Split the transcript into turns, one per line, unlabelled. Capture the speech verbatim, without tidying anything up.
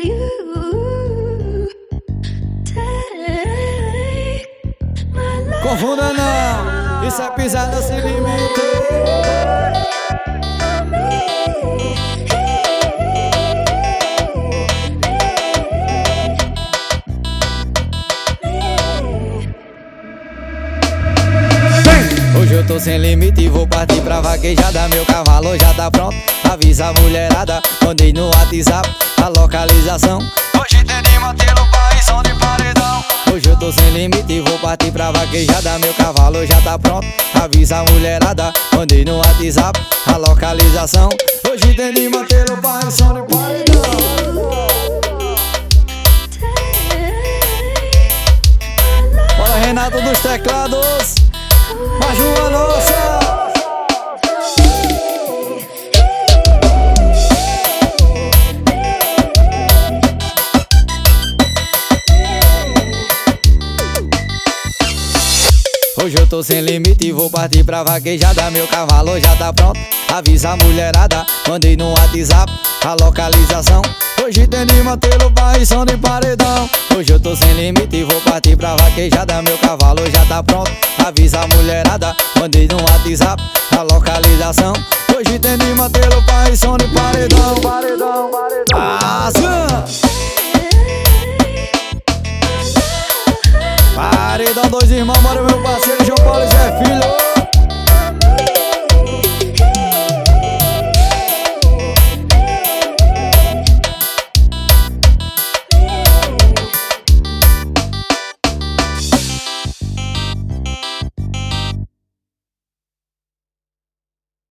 Confunda não, isso é pisada sem limite. Hoje eu tô sem limite e vou partir pra vaquejada. Meu cavalo já tá pronto, avisa a mulherada. Mandei no WhatsApp a localização. Hoje tem de mantê-lo pra som de paredão. Hoje eu tô sem limite e vou partir pra vaquejada. Meu cavalo já tá pronto, avisa a mulherada. Mandei no WhatsApp a localização. Hoje tem de mantê-lo pra som de paredão. Bora, Renato dos teclados, mais uma nossa. Hoje eu tô sem limite e vou partir pra vaquejada. Meu cavalo já tá pronto, avisa a mulherada. Mandei no WhatsApp a localização. Hoje tem de mantê-lo pra som de paredão. Hoje eu tô sem limite e vou partir pra vaquejada. Meu cavalo já tá pronto, avisa a mulherada. Mandei no WhatsApp a localização. Hoje tem de mantê-lo pra som de paredão. Paredão, paredão. Assim. Paredão, dois irmãos, bora meu pai.